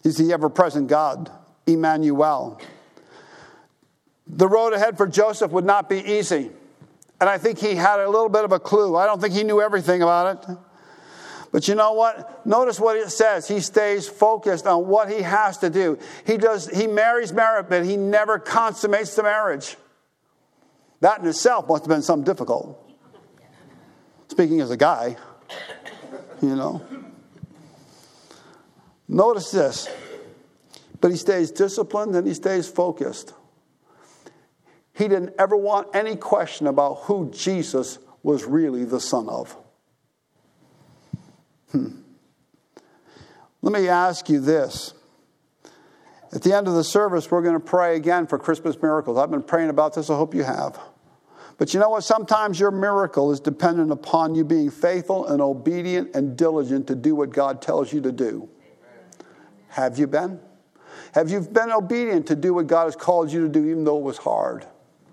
He's the ever-present God, Emmanuel. The road ahead for Joseph would not be easy. And I think he had a little bit of a clue. I don't think he knew everything about it. But you know what? Notice what it says. He stays focused on what he has to do. He marries Mary, but he never consummates the marriage. That in itself must have been something difficult. Speaking as a guy, you know. Notice this. But he stays disciplined and he stays focused. He didn't ever want any question about who Jesus was really the son of. Let me ask you this. At the end of the service, we're going to pray again for Christmas miracles. I've been praying about this. I hope you have. But you know what? Sometimes your miracle is dependent upon you being faithful and obedient and diligent to do what God tells you to do. Have you been? Have you been obedient to do what God has called you to do, even though it was hard?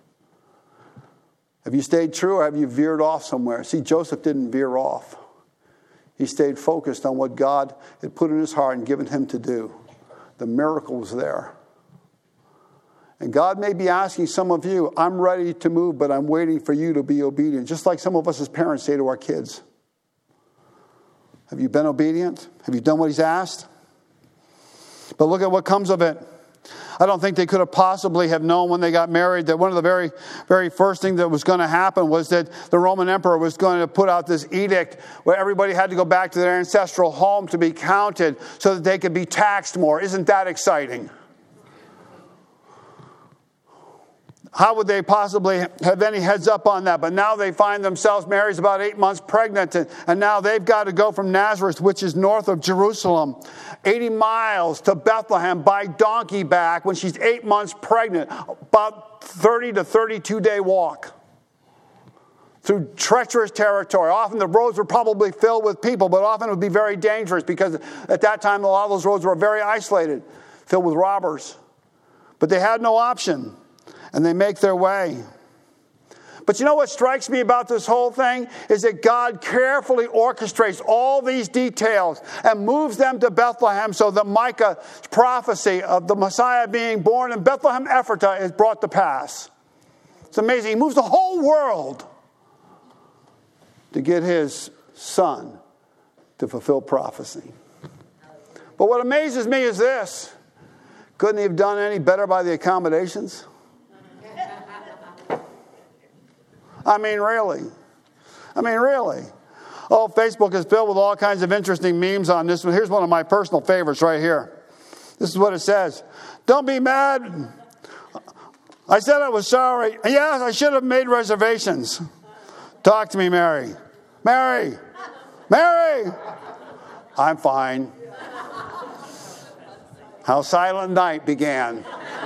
Have you stayed true, or have you veered off somewhere? See, Joseph didn't veer off. He stayed focused on what God had put in his heart and given him to do. The miracle was there. And God may be asking some of you, I'm ready to move, but I'm waiting for you to be obedient. Just like some of us as parents say to our kids. Have you been obedient? Have you done what he's asked? But look at what comes of it. I don't think they could have possibly have known when they got married that one of the very, very first thing that was going to happen was that the Roman emperor was going to put out this edict where everybody had to go back to their ancestral home to be counted so that they could be taxed more. Isn't that exciting? How would they possibly have any heads up on that? But now they find themselves, Mary's about 8 months pregnant, and now they've got to go from Nazareth, which is north of Jerusalem, 80 miles to Bethlehem by donkey back when she's 8 months pregnant, about 30 to 32 day walk through treacherous territory. Often the roads were probably filled with people, but often it would be very dangerous because at that time a lot of those roads were very isolated, filled with robbers. But they had no option. And they make their way. But you know what strikes me about this whole thing is that God carefully orchestrates all these details and moves them to Bethlehem so that Micah's prophecy of the Messiah being born in Bethlehem Ephratah is brought to pass. It's amazing. He moves the whole world to get his son to fulfill prophecy. But what amazes me is this. Couldn't he have done any better by the accommodations? I mean, really. Oh, Facebook is filled with all kinds of interesting memes on this one. Here's one of my personal favorites right here. This is what it says. Don't be mad. I said I was sorry. Yes, I should have made reservations. Talk to me, Mary. Mary. I'm fine. How Silent Night began.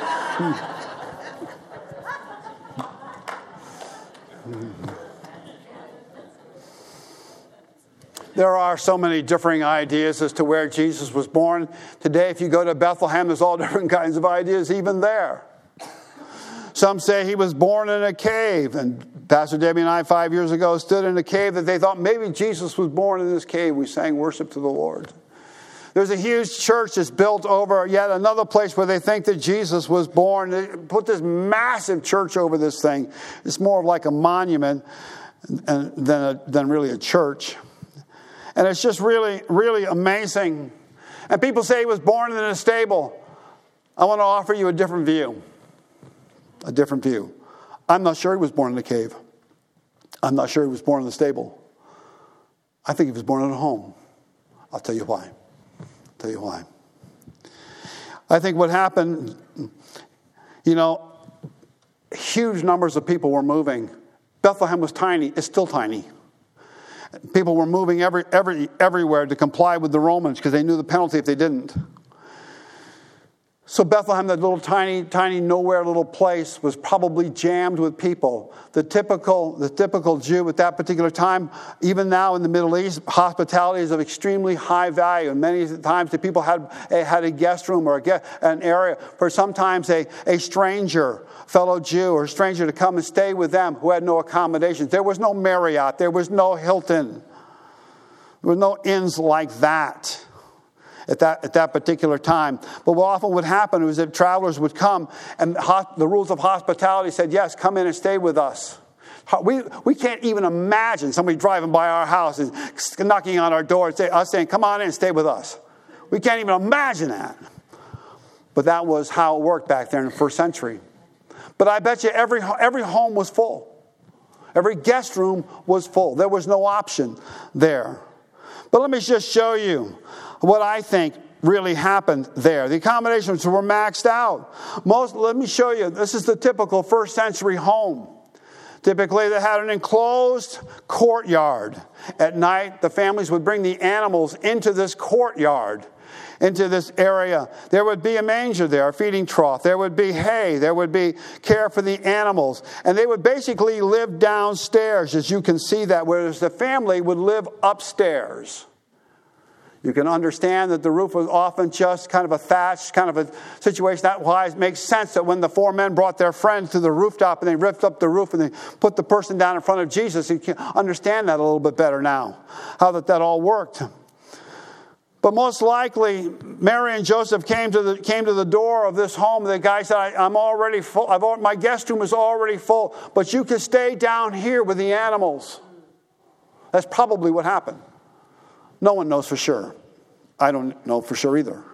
There are so many differing ideas as to where Jesus was born. Today, if you go to Bethlehem, there's all different kinds of ideas even there. Some say he was born in a cave. And Pastor Debbie and I 5 years ago stood in a cave that they thought maybe Jesus was born in this cave. We sang worship to the Lord. There's a huge church that's built over yet another place where they think that Jesus was born. They put this massive church over this thing. It's more of like a monument than really a church. And it's just really, really amazing. And people say he was born in a stable. I want to offer you a different view. I'm not sure he was born in a cave. I'm not sure he was born in the stable. I think he was born at home. I'll tell you why. I think what happened, huge numbers of people were moving. Bethlehem was tiny. It's still tiny. People were moving everywhere to comply with the Romans because they knew the penalty if they didn't. So Bethlehem, that little tiny nowhere little place, was probably jammed with people. The typical Jew at that particular time, even now in the Middle East, hospitality is of extremely high value. And many times the people had a guest room or an area for sometimes a stranger, fellow Jew or stranger to come and stay with them who had no accommodations. There was no Marriott. There was no Hilton. There were no inns like that. at that particular time. But what often would happen was that travelers would come, and the rules of hospitality said, yes, come in and stay with us. We can't even imagine somebody driving by our house and knocking on our door and saying, come on in and stay with us. We can't even imagine that. But that was how it worked back there in the first century. But I bet you every home was full. Every guest room was full. There was no option there. But let me just show you what I think really happened there. The accommodations were maxed out. Let me show you. This is the typical first century home. Typically, they had an enclosed courtyard. At night, the families would bring the animals into this courtyard, into this area. There would be a manger there, a feeding trough. There would be hay. There would be care for the animals. And they would basically live downstairs, as you can see that, whereas the family would live upstairs. You can understand that the roof was often just kind of a thatch, kind of a situation. That's why it makes sense that when the four men brought their friend to the rooftop and they ripped up the roof and they put the person down in front of Jesus, you can understand that a little bit better now, how that all worked. But most likely, Mary and Joseph came to the door of this home. The guy said, I'm already full. My guest room is already full, but you can stay down here with the animals. That's probably what happened. No one knows for sure. I don't know for sure either.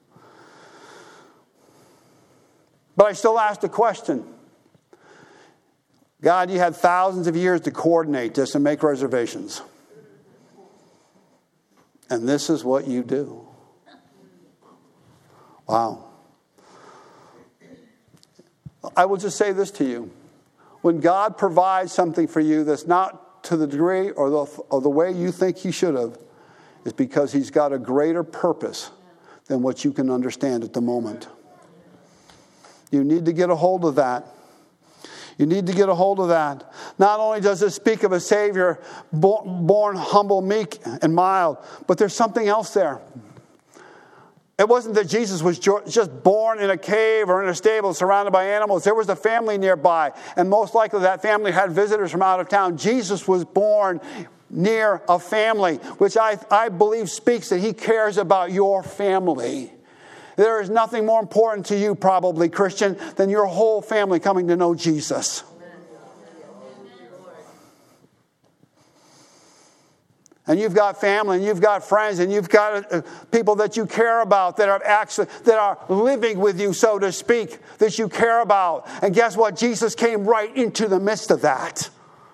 But I still ask the question. God, you had thousands of years to coordinate this and make reservations. And this is what you do. Wow. I will just say this to you. When God provides something for you that's not to the degree or the way you think he should have, it's because he's got a greater purpose than what you can understand at the moment. You need to get a hold of that. You need to get a hold of that. Not only does it speak of a Savior born humble, meek, and mild, but there's something else there. It wasn't that Jesus was just born in a cave or in a stable surrounded by animals. There was a family nearby, and most likely that family had visitors from out of town. Jesus was born near a family, which I believe speaks that he cares about your family. There is nothing more important to you, probably, Christian, than your whole family coming to know Jesus. And you've got family, and you've got friends, and you've got people that you care about that are living with you, so to speak, that you care about. And guess what? Jesus came right into the midst of that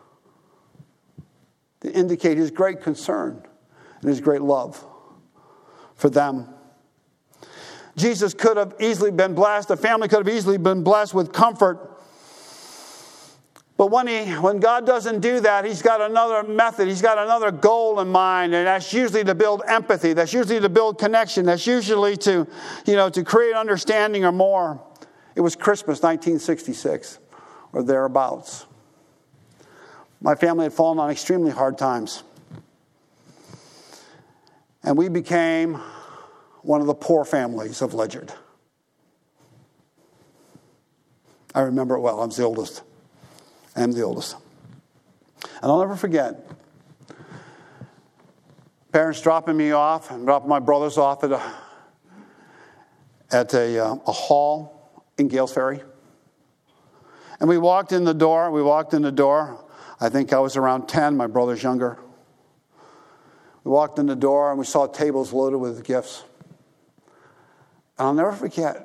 to indicate his great concern and his great love for them. Jesus could have easily been blessed. The family could have easily been blessed with comfort. But when God doesn't do that, he's got another method. He's got another goal in mind. And that's usually to build empathy. That's usually to build connection. That's usually to create understanding or more. It was Christmas 1966 or thereabouts. My family had fallen on extremely hard times. And we became one of the poor families of Ledyard. I remember it well. I am the oldest. And I'll never forget parents dropping me off and dropping my brothers off at a hall in Gales Ferry. And we walked in the door. I think I was around 10, my brother's younger. We walked in the door and we saw tables loaded with gifts. And I'll never forget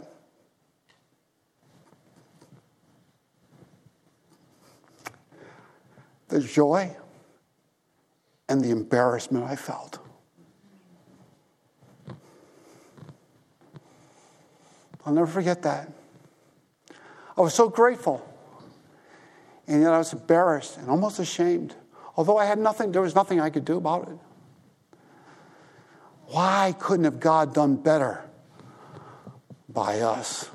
the joy and the embarrassment I felt. I'll never forget that. I was so grateful. And yet I was embarrassed and almost ashamed. Although there was nothing I could do about it. Why couldn't have God done better by us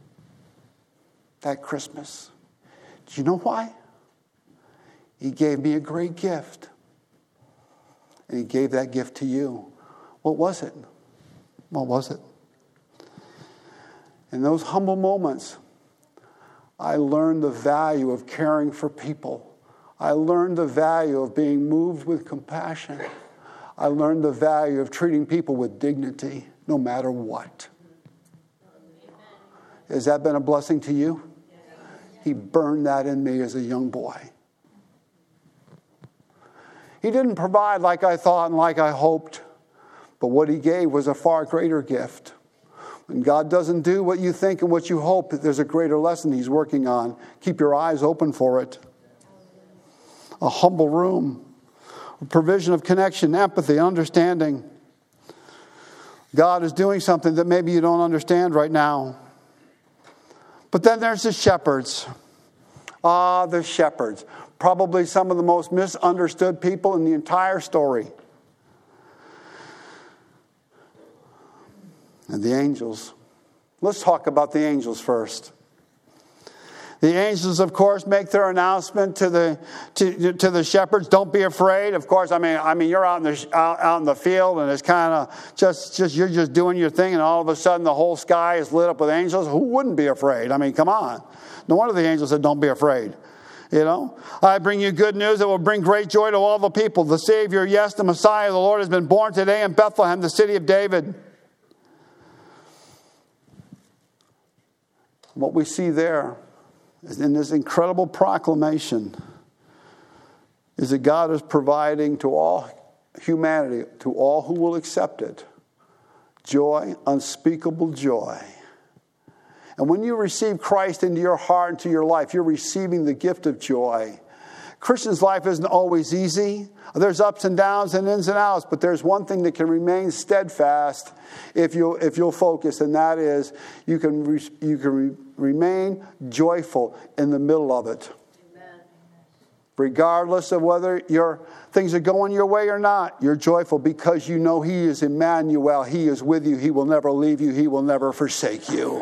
that Christmas? Do you know why? He gave me a great gift. And he gave that gift to you. What was it? What was it? In those humble moments, I learned the value of caring for people. I learned the value of being moved with compassion. I learned the value of treating people with dignity. no matter what. Has that been a blessing to you? He burned that in me as a young boy. He didn't provide like I thought and like I hoped, but what he gave was a far greater gift. When God doesn't do what you think and what you hope, there's a greater lesson he's working on. Keep your eyes open for it. A humble room, a provision of connection, empathy, understanding. God is doing something that maybe you don't understand right now. But then there's the shepherds. The shepherds. Probably some of the most misunderstood people in the entire story. And the angels. Let's talk about the angels first. The angels, of course, make their announcement to the shepherds. Don't be afraid. Of course, I mean, you're out in the field, and it's kind of just you're just doing your thing, and all of a sudden the whole sky is lit up with angels. Who wouldn't be afraid? I mean, come on. No wonder the angels said, "Don't be afraid." You know, I bring you good news that will bring great joy to all the people. The Savior, yes, the Messiah, the Lord, has been born today in Bethlehem, the city of David. What we see there is in this incredible proclamation is that God is providing to all humanity, to all who will accept it, joy, unspeakable joy. And when you receive Christ into your heart, into your life, you're receiving the gift of joy. Christian's life isn't always easy. There's ups and downs and ins and outs, but there's one thing that can remain steadfast if you'll focus, and that is you can remain joyful in the middle of it. Amen. Regardless of whether things are going your way or not, you're joyful because you know He is Emmanuel. He is with you. He will never leave you. He will never forsake you.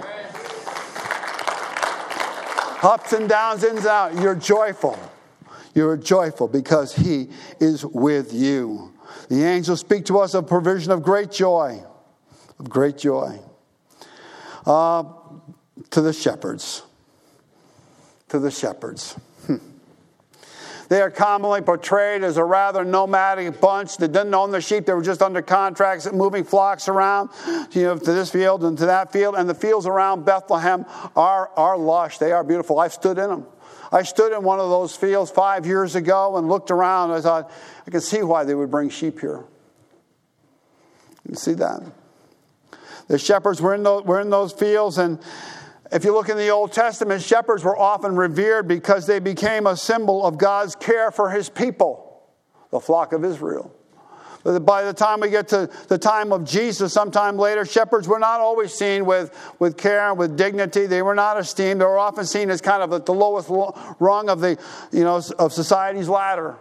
Ups and downs, ins and outs, you're joyful. You're joyful because He is with you. The angels speak to us of provision of great joy. Of great joy. To the shepherds. To the shepherds. They are commonly portrayed as a rather nomadic bunch that didn't own the sheep. They were just under contracts, moving flocks around, to this field and to that field. And the fields around Bethlehem are lush. They are beautiful. I've stood in them. I stood in one of those fields 5 years ago and looked around. I thought, I can see why they would bring sheep here. You can see that. The shepherds were in those fields, and if you look in the Old Testament, shepherds were often revered because they became a symbol of God's care for His people, the flock of Israel. But by the time we get to the time of Jesus, sometime later, shepherds were not always seen with care and with dignity. They were not esteemed. They were often seen as kind of at the lowest rung of of society's ladder.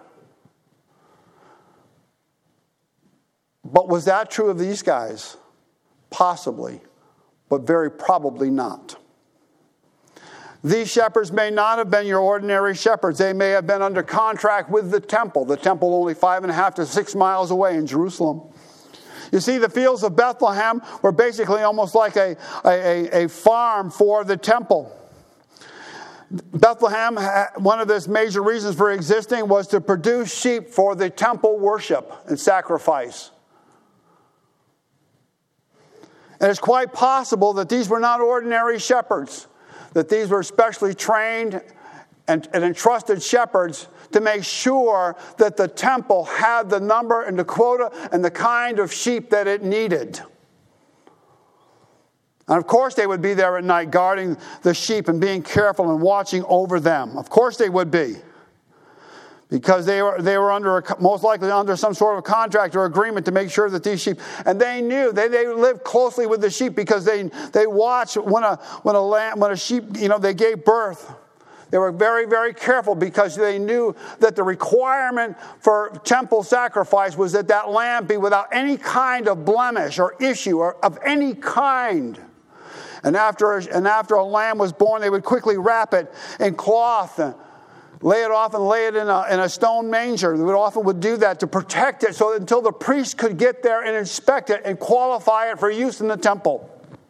But was that true of these guys? Possibly, but very probably not. These shepherds may not have been your ordinary shepherds. They may have been under contract with the temple only 5.5 to 6 miles away in Jerusalem. You see, the fields of Bethlehem were basically almost like a farm for the temple. Bethlehem, one of its major reasons for existing was to produce sheep for the temple worship and sacrifice. And it's quite possible that these were not ordinary shepherds, that these were specially trained and entrusted shepherds to make sure that the temple had the number and the quota and the kind of sheep that it needed. And of course they would be there at night guarding the sheep and being careful and watching over them. Of course they would be. Because they were most likely under some sort of contract or agreement to make sure that these sheep, and they knew they lived closely with the sheep because they watched when a sheep they gave birth. They were very, very careful because they knew that the requirement for temple sacrifice was that lamb be without any kind of blemish or issue or of any kind. And after a lamb was born, they would quickly wrap it in cloth, lay it off and lay it in a stone manger. They would do that to protect it so that until the priest could get there and inspect it and qualify it for use in the temple.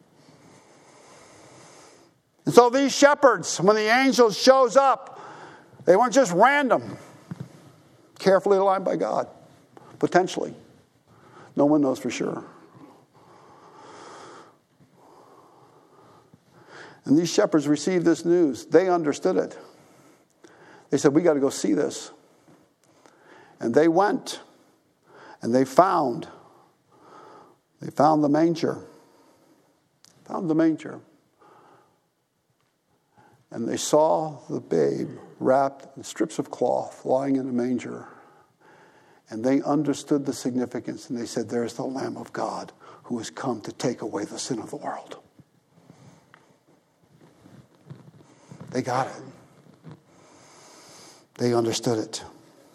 And so these shepherds, when the angel shows up, they weren't just random. Carefully aligned by God. Potentially. No one knows for sure. And these shepherds received this news. They understood it. They said, we got to go see this. And they went. And they found the manger. Found the manger. And they saw the babe wrapped in strips of cloth lying in a manger. And they understood the significance. And they said, there's the Lamb of God who has come to take away the sin of the world. They got it. They understood it.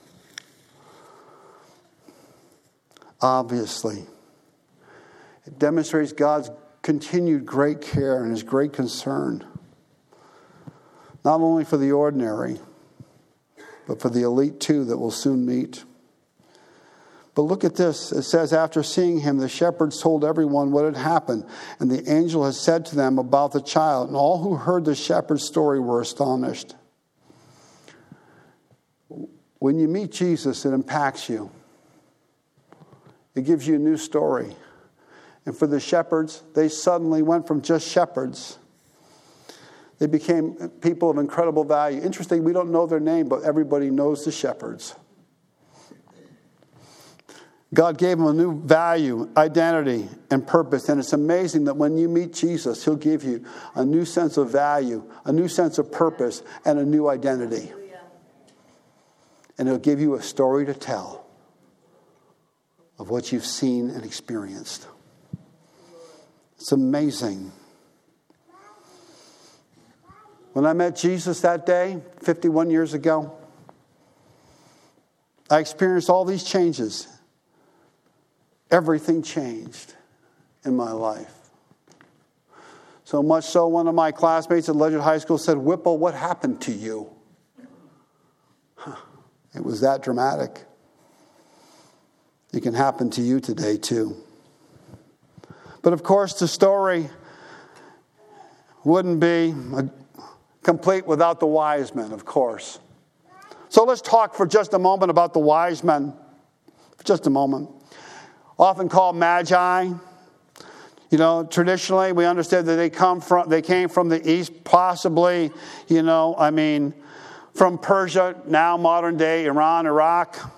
Obviously, it demonstrates God's continued great care and his great concern, not only for the ordinary, but for the elite too that we'll soon meet. But look at this. It says, after seeing him, the shepherds told everyone what had happened, and the angel had said to them about the child. And all who heard the shepherd's story were astonished. When you meet Jesus, it impacts you. It gives you a new story. And for the shepherds, they suddenly went from just shepherds. They became people of incredible value. Interesting, we don't know their name, but everybody knows the shepherds. God gave them a new value, identity, and purpose. And it's amazing that when you meet Jesus, he'll give you a new sense of value, a new sense of purpose, and a new identity. And he'll give you a story to tell of what you've seen and experienced. It's amazing. When I met Jesus that day, 51 years ago, I experienced all these changes. Everything changed in my life. So much so, one of my classmates at Ledyard High School said, Whipple, what happened to you? It was that dramatic. It can happen to you today, too. But of course, the story wouldn't be complete without the wise men, of course. So let's talk for just a moment about the wise men. For just a moment. Often called magi. You know, traditionally we understood that they came from the east, possibly, from Persia, now modern day Iran, Iraq.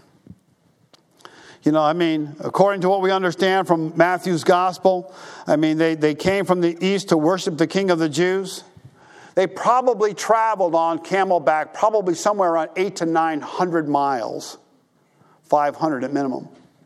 According to what we understand from Matthew's gospel, they came from the east to worship the King of the Jews. They probably traveled on camelback, probably somewhere around 800 to 900 miles, 500 at minimum.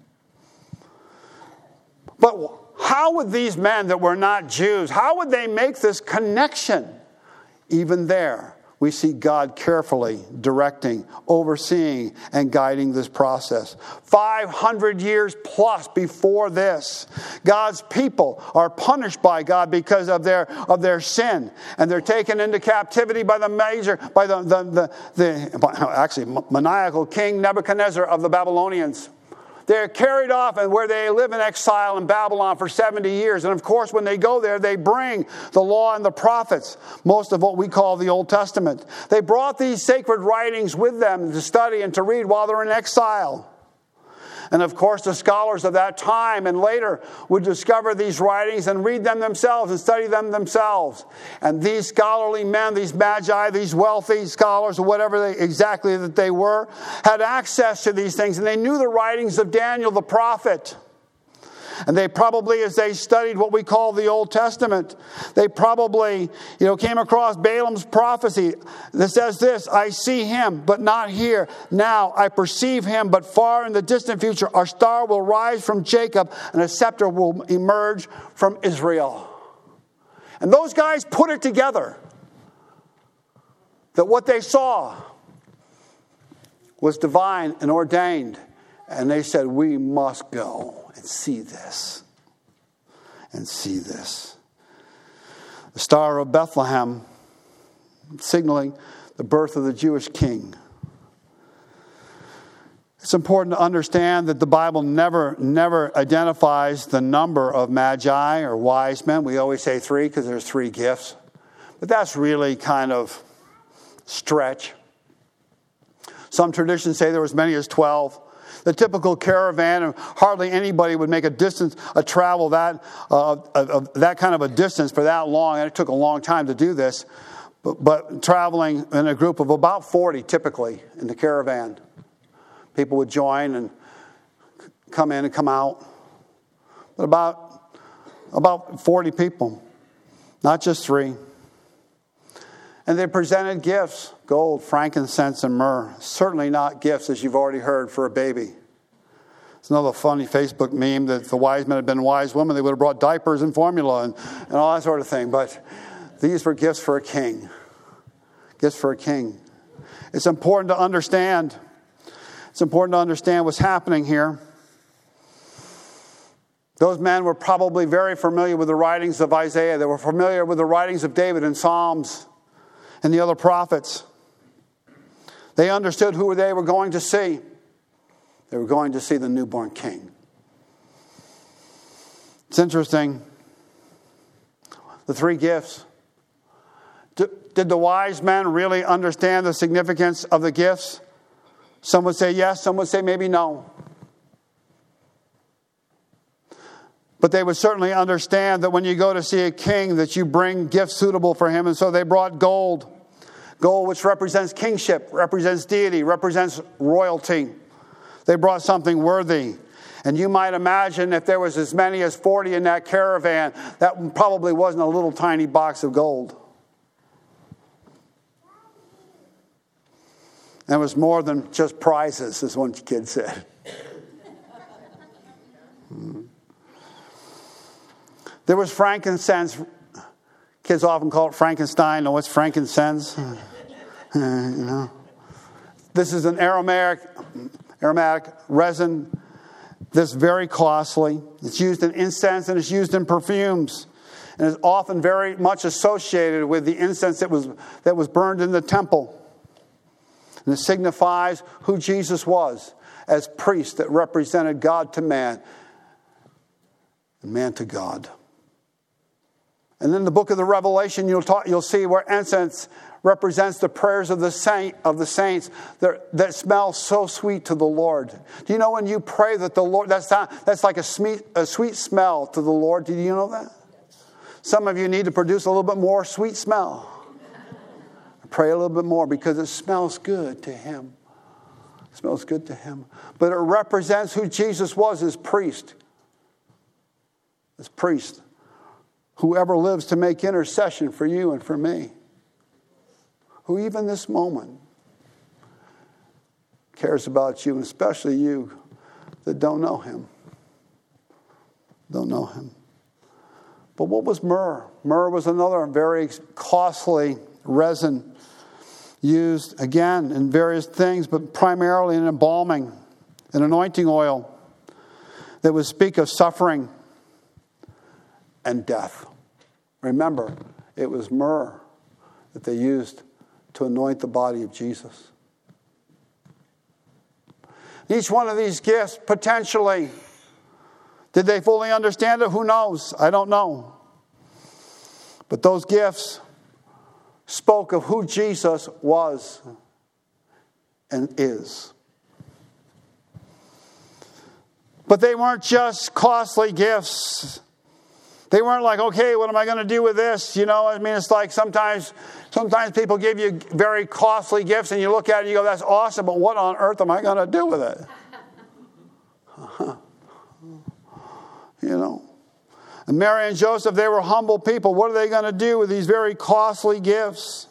But how would these men that were not Jews, how would they make this connection? Even there, we see God carefully directing, overseeing, and guiding this process. 500 years plus before this, God's people are punished by God because of their sin, and they're taken into captivity by the maniacal king Nebuchadnezzar of the Babylonians. They're carried off, and where they live in exile in Babylon for 70 years. And of course, when they go there, they bring the law and the prophets, most of what we call the Old Testament. They brought these sacred writings with them to study and to read while they're in exile. And of course, the scholars of that time and later would discover these writings and read them themselves and study them themselves. And these scholarly men, these magi, these wealthy scholars, or whatever exactly that they were, had access to these things. And they knew the writings of Daniel the prophet. And they probably, as they studied what we call the Old Testament, they probably, came across Balaam's prophecy that says this, I see him, but not here. Now I perceive him, but far in the distant future, a star will rise from Jacob, and a scepter will emerge from Israel. And those guys put it together, that what they saw was divine and ordained. And they said, we must go and see this. And see this. The Star of Bethlehem, signaling the birth of the Jewish king. It's important to understand that the Bible never identifies the number of magi or wise men. We always say 3 because there's 3 gifts. But that's really kind of stretch. Some traditions say there were as many as 12. the typical caravan, and hardly anybody would make a travel that kind of a distance for that long. And it took a long time to do this. But traveling in a group of about 40 typically in the caravan. People would join and come in and come out. But about 40 people, not just 3. And they presented gifts, gold, frankincense, and myrrh. Certainly not gifts, as you've already heard, for a baby. It's another funny Facebook meme that if the wise men had been wise women, they would have brought diapers and formula and all that sort of thing. But these were gifts for a king. Gifts for a king. It's important to understand. It's important to understand what's happening here. Those men were probably very familiar with the writings of Isaiah. They were familiar with the writings of David and Psalms and the other prophets. They understood who they were going to see. They were going to see the newborn king. It's interesting. The 3 gifts. Did the wise men really understand the significance of the gifts? Some would say yes, some would say maybe no. But they would certainly understand that when you go to see a king, that you bring gifts suitable for him. And so they brought gold. Gold, which represents kingship, represents deity, represents royalty. They brought something worthy. And you might imagine if there was as many as 40 in that caravan, that probably wasn't a little tiny box of gold. And it was more than just prizes, as one kid said. There was frankincense. Kids often call it Frankenstein. Know what's frankincense? This is an aromatic resin that's very costly. It's used in incense and it's used in perfumes. And is often very much associated with the incense that was burned in the temple. And it signifies who Jesus was as priest that represented God to man and man to God. And in the book of the Revelation, you'll see where incense represents the prayers of the saints that smell so sweet to the Lord. Do you know when you pray that the Lord, that's like a sweet smell to the Lord? Did you know that? Some of you need to produce a little bit more sweet smell. Pray a little bit more because it smells good to Him. It smells good to Him. But it represents who Jesus was as priest. As priest. Whoever lives to make intercession for you and for me. Who even this moment cares about you, and especially you that don't know Him. Don't know Him. But what was myrrh? Myrrh was another very costly resin used, again, in various things, but primarily in embalming, an anointing oil that would speak of suffering and death. Remember, it was myrrh that they used to anoint the body of Jesus. Each one of these gifts, potentially, did they fully understand it? Who knows? I don't know. But those gifts spoke of who Jesus was and is. But they weren't just costly gifts. They weren't like, okay, what am I going to do with this? You know, I mean, it's like sometimes people give you very costly gifts and you look at it and you go, that's awesome, but what on earth am I going to do with it? You know. And Mary and Joseph, they were humble people. What are they going to do with these very costly gifts?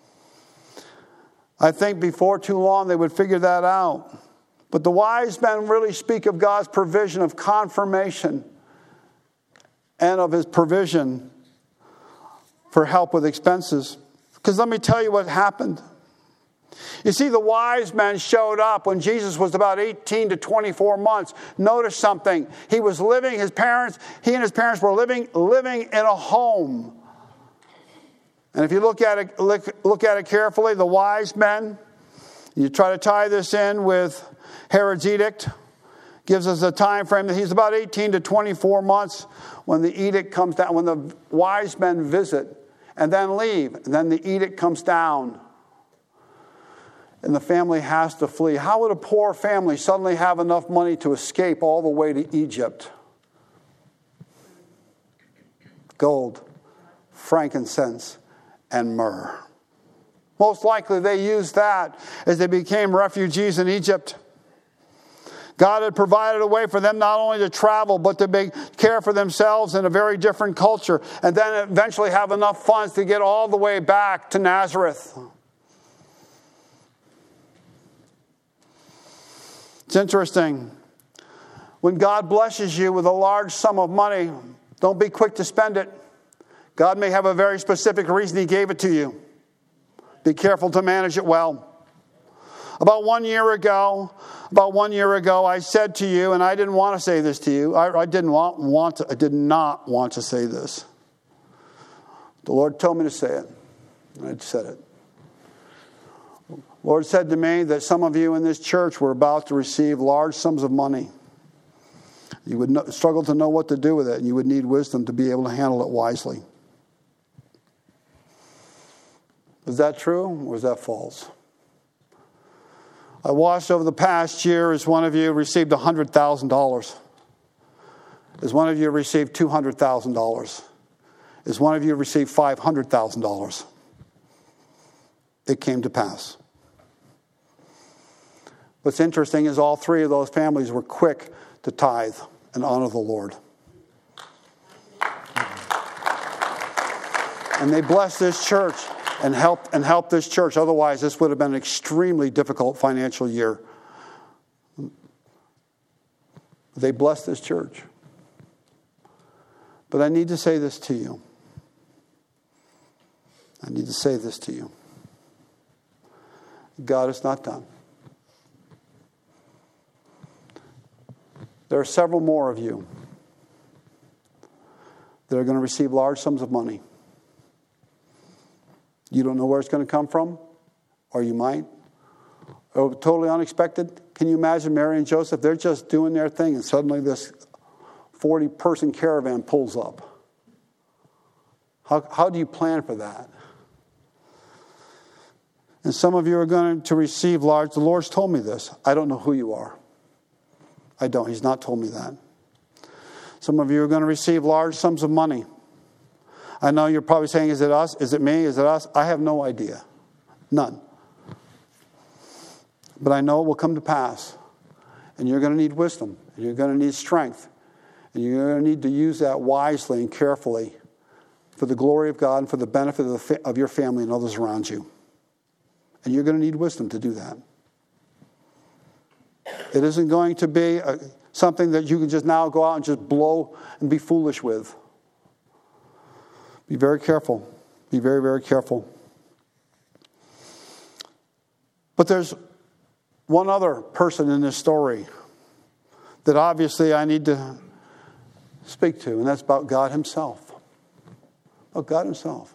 I think before too long they would figure that out. But the wise men really speak of God's provision of confirmation and of His provision for help with expenses. Because let me tell you what happened. You see, the wise men showed up when Jesus was about 18 to 24 months. Notice something. He and his parents were living in a home. And if you look at it carefully, the wise men, you try to tie this in with Herod's edict, gives us a time frame that he's about 18 to 24 months when the edict comes down, when the wise men visit and then leave, and then the edict comes down. and the family has to flee. How would a poor family suddenly have enough money to escape all the way to Egypt? Gold, frankincense, and myrrh. Most likely they used that as they became refugees in Egypt. God had provided a way for them not only to travel, but to care for themselves in a very different culture, and then eventually have enough funds to get all the way back to Nazareth. It's interesting. When God blesses you with a large sum of money, don't be quick to spend it. God may have a very specific reason He gave it to you. Be careful to manage it well. About one year ago, I said to you, and I didn't want to say this to you. I did not want to say this. The Lord told me to say it, and I said it. The Lord said to me that some of you in this church were about to receive large sums of money. You would struggle to know what to do with it, and you would need wisdom to be able to handle it wisely. Was that true, or was that false? I watched over the past year as one of you received $100,000. As one of you received $200,000. As one of you received $500,000. It came to pass. What's interesting is all three of those families were quick to tithe and honor the Lord. And they blessed this church and helped this church. Otherwise, this would have been an extremely difficult financial year. They blessed this church. But I need to say this to you. I need to say this to you. God is not done. There are several more of you that are going to receive large sums of money. You don't know where it's going to come from, or you might. Or totally unexpected. Can you imagine Mary and Joseph? They're just doing their thing, and suddenly this 40-person caravan pulls up. How do you plan for that? And some of you are going to receive large. The Lord's told me this. I don't know who you are. I don't. He's not told me that. Some of you are going to receive large sums of money. I know you're probably saying, is it us? Is it me? Is it us? I have no idea. None. But I know it will come to pass. And you're going to need wisdom. And you're going to need strength. And you're going to need to use that wisely and carefully for the glory of God and for the benefit of your family and others around you. And you're going to need wisdom to do that. It isn't going to be something that you can just now go out and just blow and be foolish with. Be very careful. Be very, very careful. But there's one other person in this story that obviously I need to speak to, and that's about God Himself. About God Himself.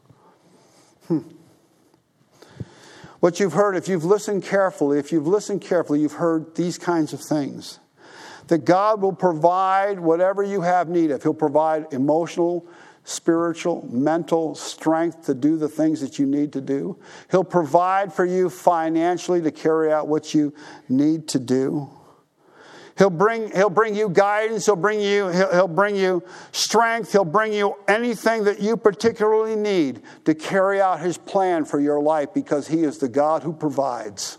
What you've heard, if you've listened carefully, you've heard these kinds of things. That God will provide whatever you have need of. He'll provide emotional, spiritual, mental strength to do the things that you need to do. He'll provide for you financially to carry out what you need to do. He'll bring you guidance. He'll bring you strength. He'll bring you anything that you particularly need to carry out His plan for your life, because He is the God who provides.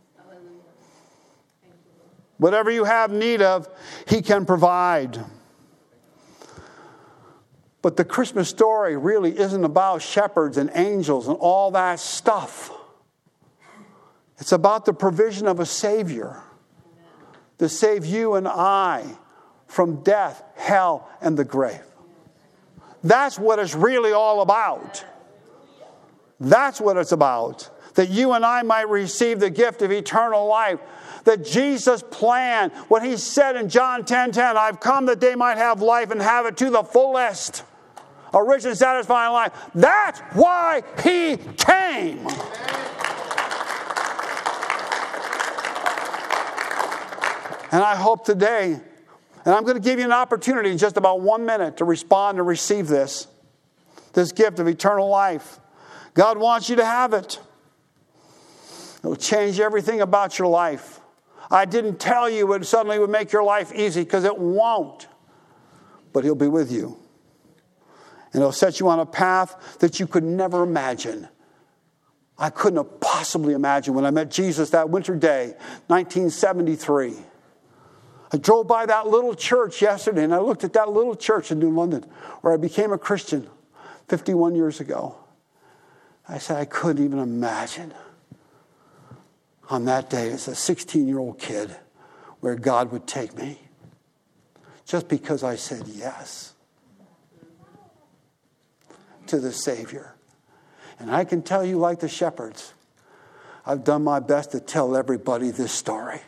Whatever you have need of, He can provide. But the Christmas story really isn't about shepherds and angels and all that stuff. It's about the provision of a Savior to save you and I from death, hell, and the grave. That's what it's really all about. That's what it's about. That you and I might receive the gift of eternal life. That Jesus' plan, what He said in John 10:10, I've come that they might have life and have it to the fullest. A rich and satisfying life. That's why He came. And I hope today, and I'm going to give you an opportunity in just about 1 minute to respond and receive this gift of eternal life. God wants you to have it. It'll change everything about your life. I didn't tell you it suddenly would make your life easy, because it won't. But He'll be with you. And He'll set you on a path that you could never imagine. I couldn't have possibly imagined when I met Jesus that winter day, 1973. I drove by that little church yesterday, and I looked at that little church in New London where I became a Christian 51 years ago. I said, I couldn't even imagine on that day as a 16-year-old kid where God would take me, just because I said yes to the Savior. And I can tell you, like the shepherds, I've done my best to tell everybody this story.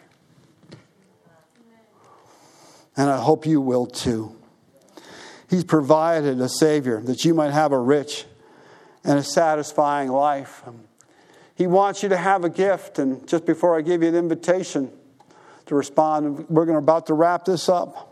And I hope you will too. He's provided a Savior that you might have a rich and a satisfying life. He wants you to have a gift. And just before I give you the invitation to respond, we're about to wrap this up.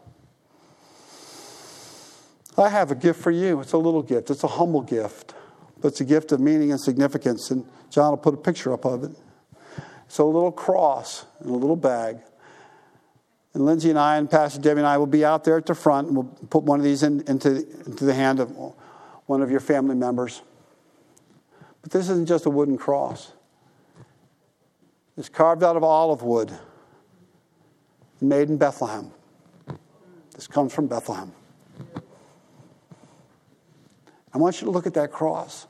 I have a gift for you. It's a little gift. It's a humble gift. But it's a gift of meaning and significance. And John will put a picture up of it. It's a little cross in a little bag. And Lindsay and I and Pastor Debbie and I will be out there at the front. And we'll put one of these into the hand of one of your family members. But this isn't just a wooden cross. It's carved out of olive wood. Made in Bethlehem. This comes from Bethlehem. I want you to look at that cross.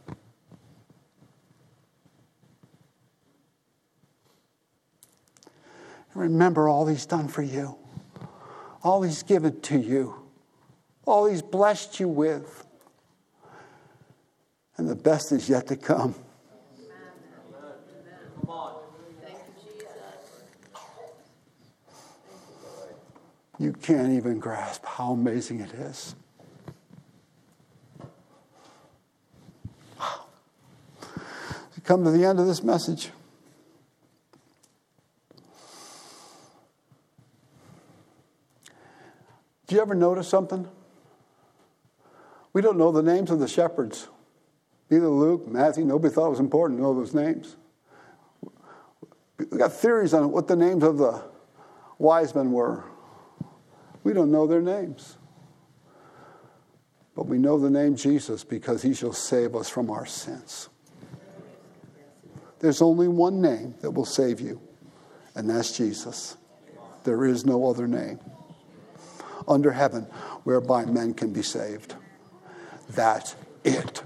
And remember all He's done for you. All He's given to you. All He's blessed you with. And the best is yet to come. You can't even grasp how amazing it is. Wow. We come to the end of this message. Do you ever notice something? We don't know the names of the shepherds. Neither Luke, Matthew, nobody thought it was important to know those names. We got theories on what the names of the wise men were. We don't know their names. But we know the name Jesus because He shall save us from our sins. There's only one name that will save you, and that's Jesus. There is no other name under heaven whereby men can be saved. That's it.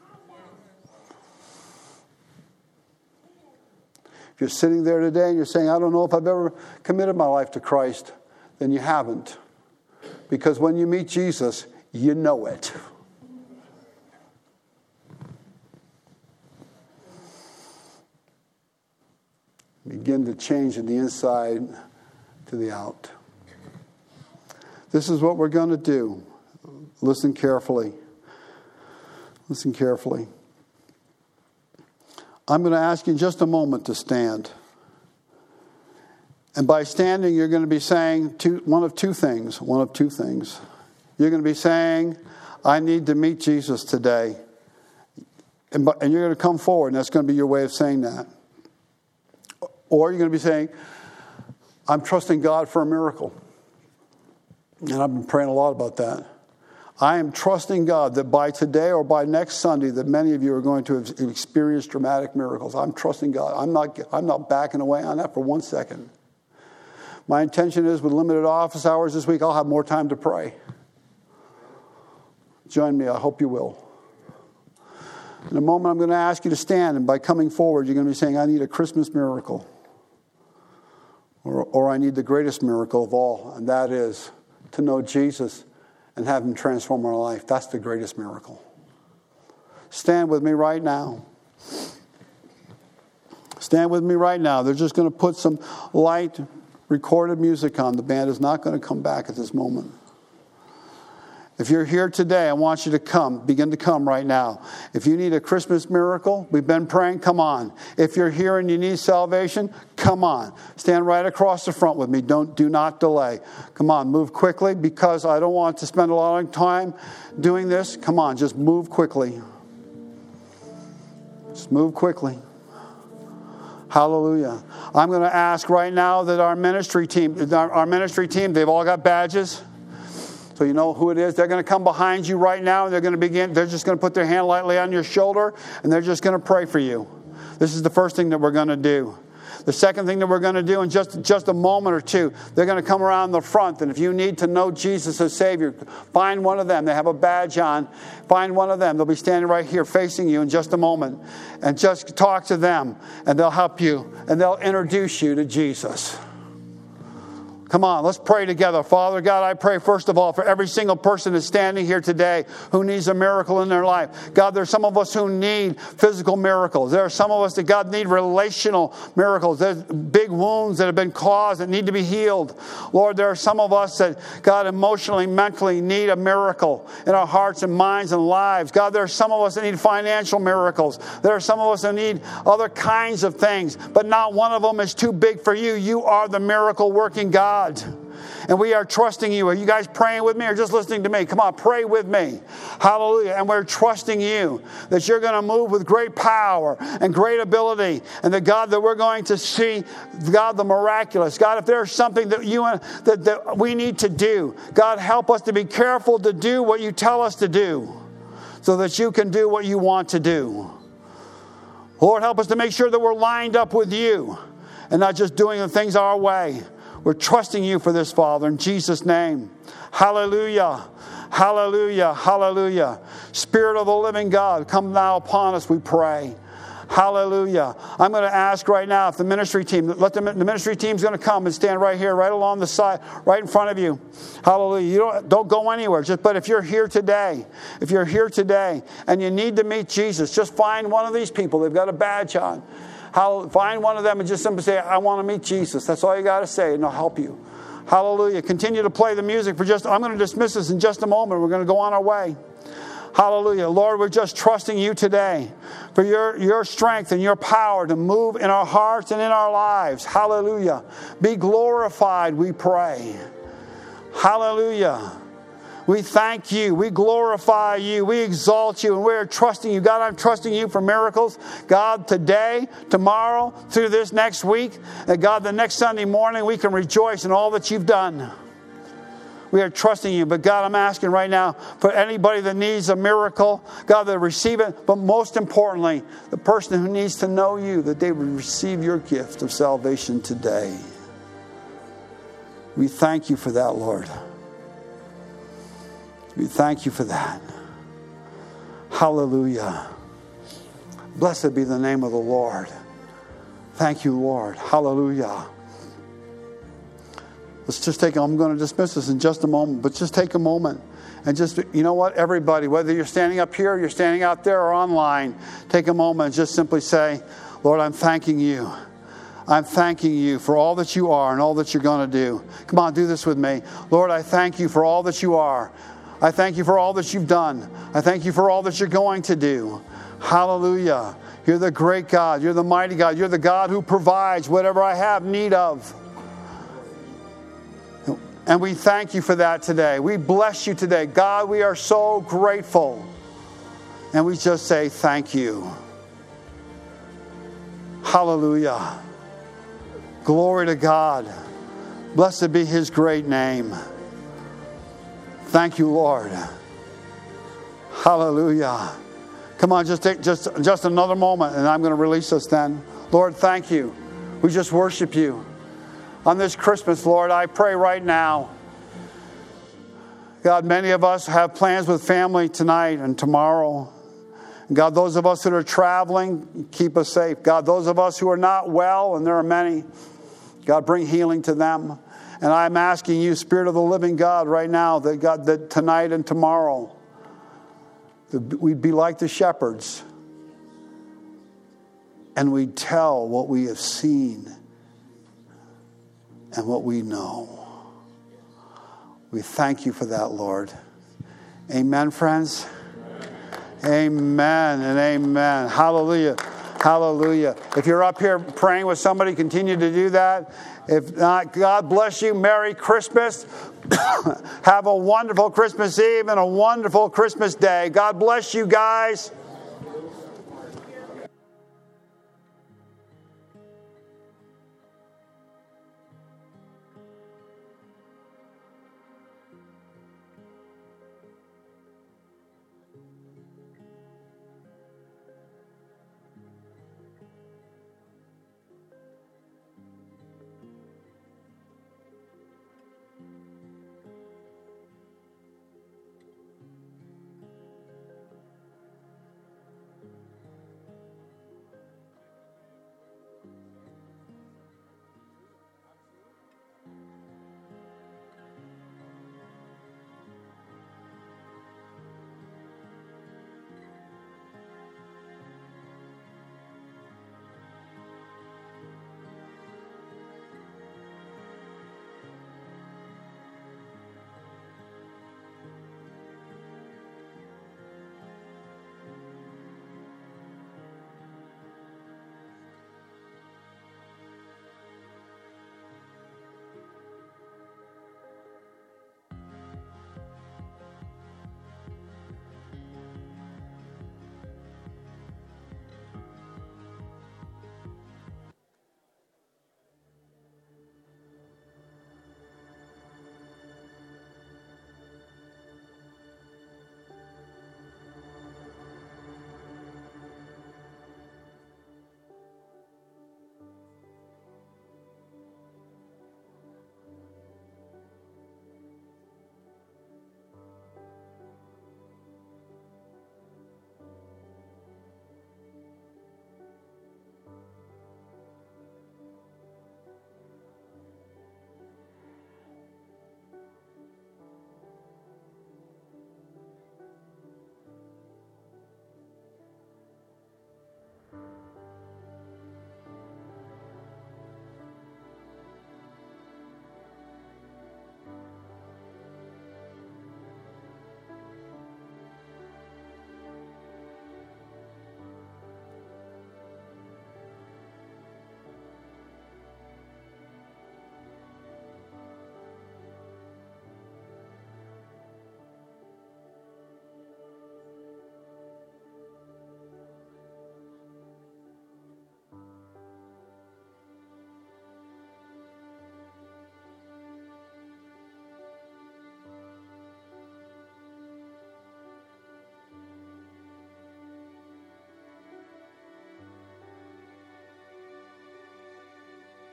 If you're sitting there today and you're saying, I don't know if I've ever committed my life to Christ, then you haven't. Because when you meet Jesus, you know it. Begin to change in the inside to the out. This is what we're going to do. Listen carefully. Listen carefully. I'm going to ask you in just a moment to stand. And by standing, you're going to be saying one of two things. One of two things. You're going to be saying, I need to meet Jesus today. And you're going to come forward, and that's going to be your way of saying that. Or you're going to be saying, I'm trusting God for a miracle. And I've been praying a lot about that. I am trusting God that by today or by next Sunday that many of you are going to have experienced dramatic miracles. I'm trusting God. I'm not backing away on that for 1 second. My intention is with limited office hours this week, I'll have more time to pray. Join me. I hope you will. In a moment, I'm going to ask you to stand, and by coming forward, you're going to be saying, I need a Christmas miracle. Or I need the greatest miracle of all, and that is to know Jesus and have Him transform our life. That's the greatest miracle. Stand with me right now. Stand with me right now. They're just going to put some light recorded music on. The band is not going to come back at this moment. If you're here today, I want you to begin to come right now. If you need a Christmas miracle, we've been praying, come on. If you're here and you need salvation, come on. Stand right across the front with me. Do not delay. Come on, move quickly because I don't want to spend a lot of time doing this. Come on, just move quickly. Just move quickly. Hallelujah. I'm going to ask right now that our ministry team, they've all got badges. So you know who it is. They're going to come behind you right now, and they're just going to put their hand lightly on your shoulder, and they're just going to pray for you. This is the first thing that we're going to do. The second thing that we're going to do in just a moment or two, they're going to come around the front. And if you need to know Jesus as Savior, find one of them. They have a badge on. Find one of them. They'll be standing right here facing you in just a moment. And just talk to them, and they'll help you, and they'll introduce you to Jesus. Come on, let's pray together. Father God, I pray first of all for every single person that's standing here today who needs a miracle in their life. God, there's some of us who need physical miracles. There are some of us that, God, need relational miracles. There's big wounds that have been caused that need to be healed. Lord, there are some of us that, God, emotionally, mentally need a miracle in our hearts and minds and lives. God, there are some of us that need financial miracles. There are some of us that need other kinds of things, but not one of them is too big for you. You are the miracle working God. And we are trusting you. Are you guys praying with me or just listening to me? Come on, pray with me. Hallelujah. And we're trusting you that you're going to move with great power and great ability. And that, God, that we're going to see, God, the miraculous. God, if there's something that that we need to do, God, help us to be careful to do what you tell us to do so that you can do what you want to do. Lord, help us to make sure that we're lined up with you and not just doing the things our way. We're trusting you for this, Father, in Jesus' name. Hallelujah. Hallelujah. Hallelujah. Spirit of the living God, come now upon us, we pray. Hallelujah. I'm going to ask right now if the ministry team, the ministry team's going to come and stand right here, right along the side, right in front of you. Hallelujah. You don't go anywhere. But if you're here today, and you need to meet Jesus, just find one of these people. They've got a badge on. Find one of them and just simply say, I want to meet Jesus. That's all you got to say, and they'll help you. Hallelujah. Continue to play the music I'm going to dismiss this in just a moment. We're going to go on our way. Hallelujah. Lord, we're just trusting you today for your strength and your power to move in our hearts and in our lives. Hallelujah. Be glorified, we pray. Hallelujah. We thank you. We glorify you. We exalt you. And we're trusting you. God, I'm trusting you for miracles. God, today, tomorrow, through this next week. And God, the next Sunday morning, we can rejoice in all that you've done. We are trusting you. But God, I'm asking right now for anybody that needs a miracle, God, that receive it. But most importantly, the person who needs to know you, that they would receive your gift of salvation today. We thank you for that, Lord. We thank you for that. Hallelujah. Blessed be the name of the Lord. Thank you, Lord. Hallelujah. Let's just I'm going to dismiss this in just a moment, but just take a moment and just, you know what, everybody, whether you're standing up here, you're standing out there or online, take a moment and just simply say, Lord, I'm thanking you. I'm thanking you for all that you are and all that you're going to do. Come on, do this with me. Lord, I thank you for all that you are. I thank you for all that you've done. I thank you for all that you're going to do. Hallelujah. You're the great God. You're the mighty God. You're the God who provides whatever I have need of. And we thank you for that today. We bless you today. God, we are so grateful. And we just say thank you. Hallelujah. Glory to God. Blessed be his great name. Thank you, Lord. Hallelujah. Come on, just take just another moment, and I'm going to release us then. Lord, thank you. We just worship you. On this Christmas, Lord, I pray right now. God, many of us have plans with family tonight and tomorrow. God, those of us that are traveling, keep us safe. God, those of us who are not well, and there are many, God, bring healing to them. And I'm asking you, Spirit of the living God, right now, that God, that tonight and tomorrow, that we'd be like the shepherds. And we'd tell what we have seen and what we know. We thank you for that, Lord. Amen, friends? Amen and amen. Hallelujah. Hallelujah. If you're up here praying with somebody, continue to do that. If not, God bless you. Merry Christmas. Have a wonderful Christmas Eve and a wonderful Christmas day. God bless you guys.